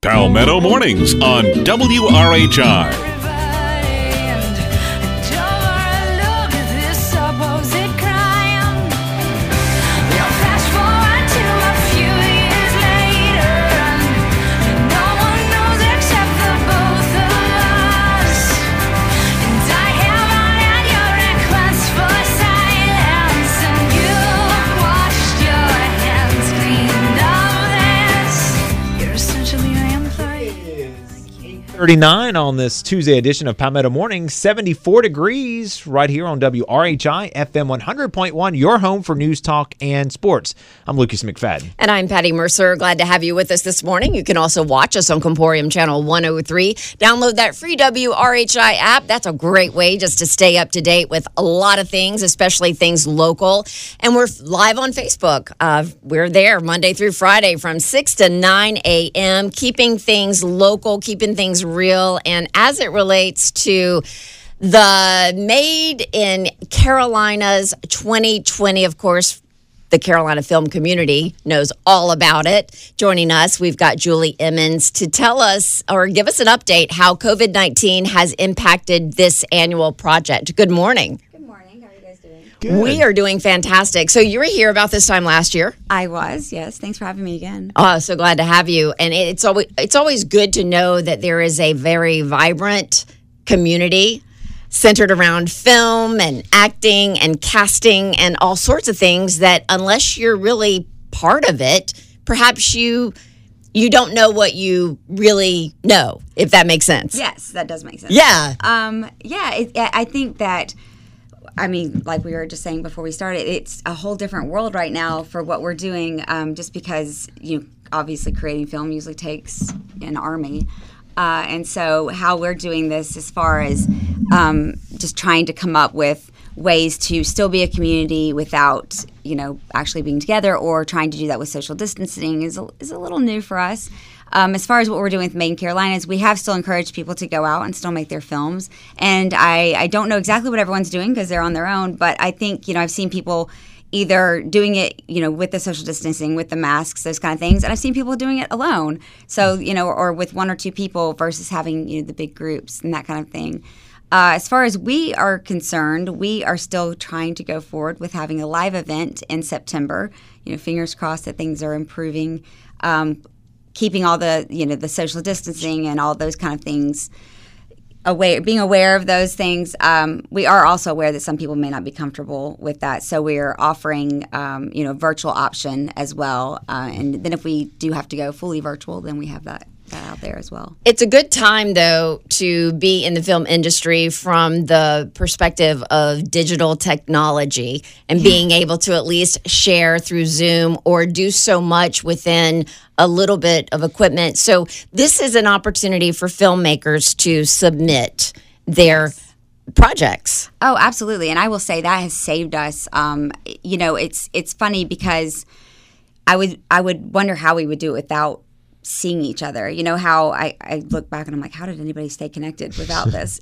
Palmetto Mornings on WRHI. .39 on this Tuesday edition of Palmetto Morning. 74 degrees right here on WRHI FM 100.1, your home for news, talk, and sports. I'm Lucas McFadden. And I'm Patty Mercer. Glad to have you with us this morning. You can also watch us on Comporium Channel 103. Download that free WRHI app. That's a great way just to stay up to date with a lot of things, especially things local. And we're live on Facebook. We're there Monday through Friday from 6 to 9 a.m., keeping things local, keeping things real. And as it relates to the Made in Carolinas 2020, of course, the Carolina film community knows all about it. Joining us, we've got Julie Emmons to tell us or give us an update how COVID-19 has impacted this annual project. Good morning. Good morning. How are you guys doing? Good. We are doing fantastic. So you were here about this time last year. I was, yes. Thanks for having me again. Oh, so glad to have you. And it's always good to know that there is a very vibrant community centered around film and acting and casting and all sorts of things that unless you're really part of it, perhaps you don't know what you really know, if that makes sense. Yes, that does make sense. Yeah. I think that, I mean, like we were just saying before we started, it's a whole different world right now for what we're doing, just because, obviously creating film usually takes an army. And so how we're doing this as far as just trying to come up with ways to still be a community without, actually being together, or trying to do that with social distancing is a little new for us. As far as what we're doing with Made in Carolinas, we have still encouraged people to go out and still make their films. And I don't know exactly what everyone's doing because they're on their own, but I think, I've seen people either doing it, with the social distancing, with the masks, those kind of things. And I've seen people doing it alone. So, or with one or two people versus having, the big groups and that kind of thing. As far as we are concerned, we are still trying to go forward with having a live event in September. Fingers crossed that things are improving. Keeping all the, the social distancing and all those kind of things being aware of those things. We are also aware that some people may not be comfortable with that. So we're offering, a virtual option as well. And then if we do have to go fully virtual, then we have that out there as well. It's a good time, though, to be in the film industry from the perspective of digital technology and being able to at least share through Zoom or do so much within a little bit of equipment. So this is an opportunity for filmmakers to submit their projects. Oh, absolutely. And I will say that has saved us. It's funny because I would wonder how we would do it without seeing each other. How I look back and I'm like, how did anybody stay connected without this?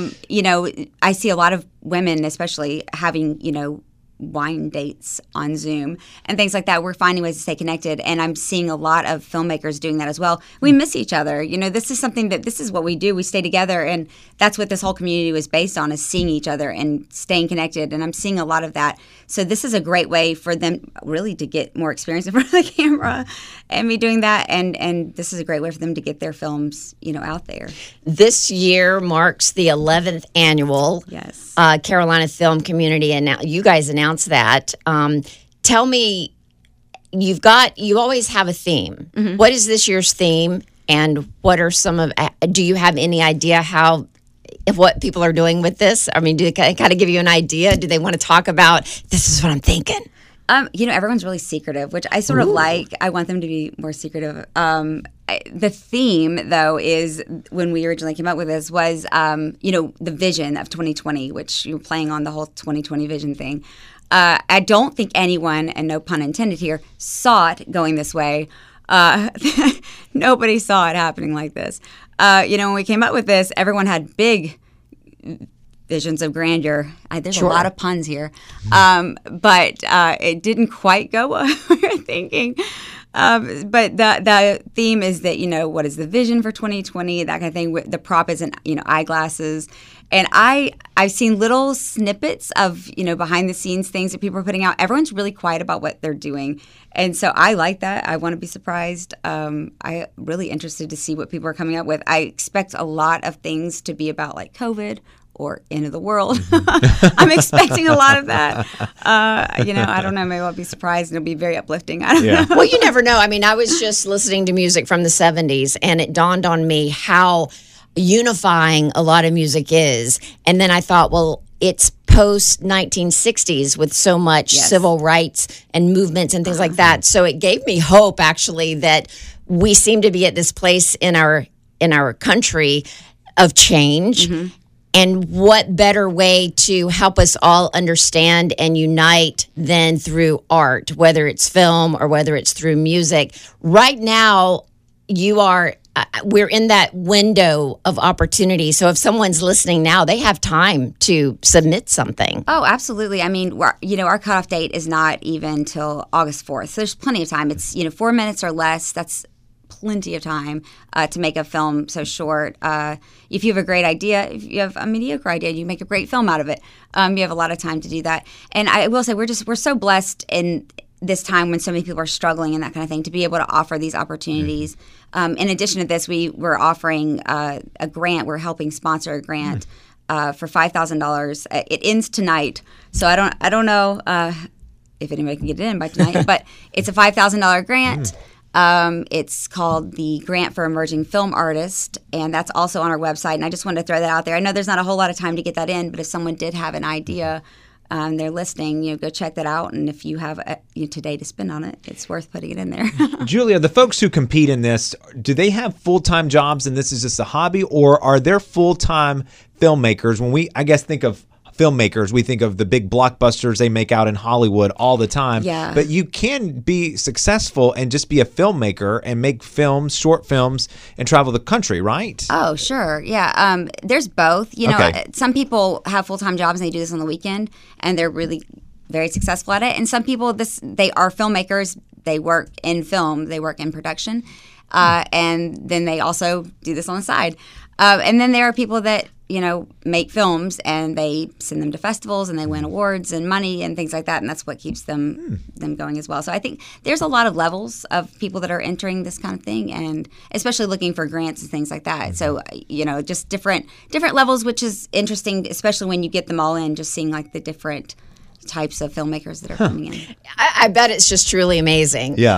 I see a lot of women, especially having, wine dates on Zoom and things like that. We're finding ways to stay connected, and I'm seeing a lot of filmmakers doing that as well. We miss each other. This is what we do. We stay together, and that's what this whole community was based on, is seeing each other and staying connected, and I'm seeing a lot of that. So this is a great way for them really to get more experience in front of the camera and me doing that, and this is a great way for them to get their films, out there. This year marks the 11th annual Carolina Film Community, and now you guys announced that. Tell me, you always have a theme. Mm-hmm. What is this year's theme, and what are do you have any idea what people are doing with this? I mean, do they kind of give you an idea? Do they want to talk about, this is what I'm thinking? Everyone's really secretive, which I sort of like. I want them to be more secretive. The theme, though, is, when we originally came up with this, was, the vision of 2020, which you're playing on the whole 2020 vision thing. I don't think anyone, and no pun intended here, saw it going this way. Nobody saw it happening like this. When we came up with this, everyone had big visions of grandeur. There's a lot of puns here. But it didn't quite go what we were thinking. But the theme is that, what is the vision for 2020, that kind of thing. The prop is eyeglasses. And I've seen little snippets of, behind the scenes things that people are putting out. Everyone's really quiet about what they're doing. And so I like that. I want to be surprised. I'm really interested to see what people are coming up with. I expect a lot of things to be about like COVID or end of the world. I'm expecting a lot of that. I don't know. Maybe I'll be surprised and it'll be very uplifting. I don't know. Well, you never know. I mean, I was just listening to music from the 70s, and it dawned on me how unifying a lot of music is. And then I thought, well, it's post 1960s with so much civil rights and movements and things like that. So it gave me hope, actually, that we seem to be at this place in our country of change. Mm-hmm. And what better way to help us all understand and unite than through art, whether it's film or whether it's through music. Right now, we're in that window of opportunity. So if someone's listening now, they have time to submit something. Oh, absolutely. I mean, our cutoff date is not even till August 4th. So there's plenty of time. It's, 4 minutes or less. That's plenty of time to make a film so short. If you have a great idea, if you have a mediocre idea, you make a great film out of it. You have a lot of time to do that. And I will say we're so blessed in this time when so many people are struggling and that kind of thing to be able to offer these opportunities. In addition to this, we're offering a grant. We're helping sponsor a grant for $5,000. It ends tonight, so I don't know if anybody can get it in by tonight, but it's a $5,000 grant. It's called the Grant for Emerging Film Artists, and that's also on our website. And I just wanted to throw that out there. I know there's not a whole lot of time to get that in, but if someone did have an idea, they're listening, go check that out. And if you have today to spend on it, it's worth putting it in there. Julia, the folks who compete in this, do they have full-time jobs and this is just a hobby, or are there full-time filmmakers? When we, I guess, think of filmmakers, we think of the big blockbusters they make out in Hollywood all the time. Yeah. But you can be successful and just be a filmmaker and make films, short films, and travel the country, right? Oh, sure. Yeah. There's both. Okay. Some people have full-time jobs and they do this on the weekend and they're really very successful at it. And some people, they are filmmakers. They work in film. They work in production. And then they also do this on the side. And then there are people that, make films and they send them to festivals and they win awards and money and things like that. And that's what keeps them going as well. So I think there's a lot of levels of people that are entering this kind of thing, and especially looking for grants and things like that. So, just different levels, which is interesting, especially when you get them all in, just seeing like the different types of filmmakers that are coming in. I bet it's just truly amazing. Yeah.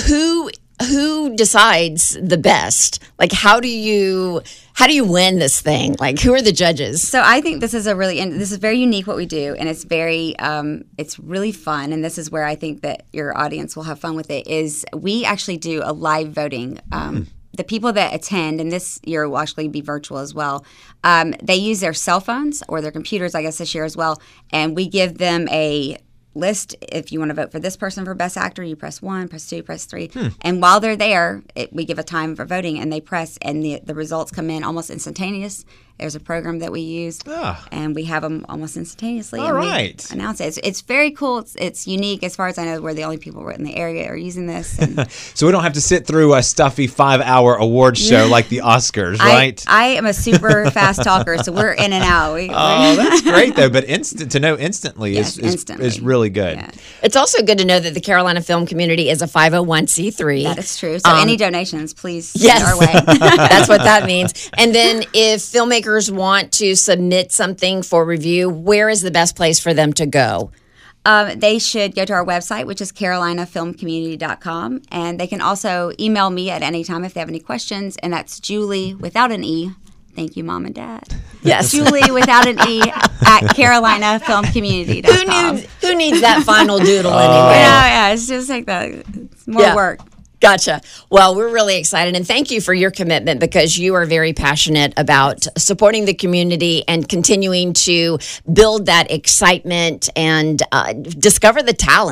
Who decides the best? Like, how do you win this thing? Like, who are the judges? So I think this is very unique what we do, and it's very it's really fun. And this is where I think that your audience will have fun with it. Is we actually do a live voting. The people that attend, and this year will actually be virtual as well, they use their cell phones or their computers, I guess, this year as well, and we give them a list. If you want to vote for this person for Best Actor, you press 1, press 2, press 3. And while they're there, we give a time for voting, and they press, and the results come in almost instantaneous. There's a program that we use, and we have them almost instantaneously. All right. We announce it. It's very cool. It's unique. As far as I know, we're the only people in the area are using this. And so we don't have to sit through a stuffy 5-hour award show like the Oscars, right? I am a super fast talker, so we're in and out. That's great, though. But to know instantly is really good. Yeah. It's also good to know that the Carolina film community is a 501c3. That is true. So any donations, please send yes, our way. That's what that means. And then if filmmakers want to submit something for review, where is the best place for them to go? They should go to our website, which is carolinafilmcommunity.com. And they can also email me at any time if they have any questions. And that's Julie without an E. Thank you, Mom and Dad. Yes. Julie without an E at carolinafilmcommunity.com. Who needs that final doodle anyway? Yeah, it's just like that. It's more work. Gotcha. Well, we're really excited, and thank you for your commitment, because you are very passionate about supporting the community and continuing to build that excitement and discover the talent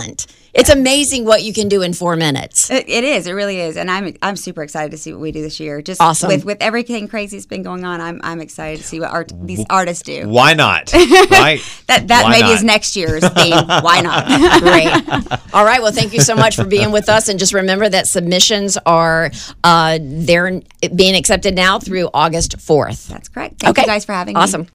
It's amazing what you can do in 4 minutes. It is. It really is, and I'm super excited to see what we do this year. Just Awesome. with everything crazy that's been going on. I'm excited to see what these artists do. Why not? Right? That Why maybe not? is next year's theme. Why not? Great. All right. Well, thank you so much for being with us. And just remember that submissions are they're being accepted now through August 4th. That's correct. Thank you guys for having me. Awesome.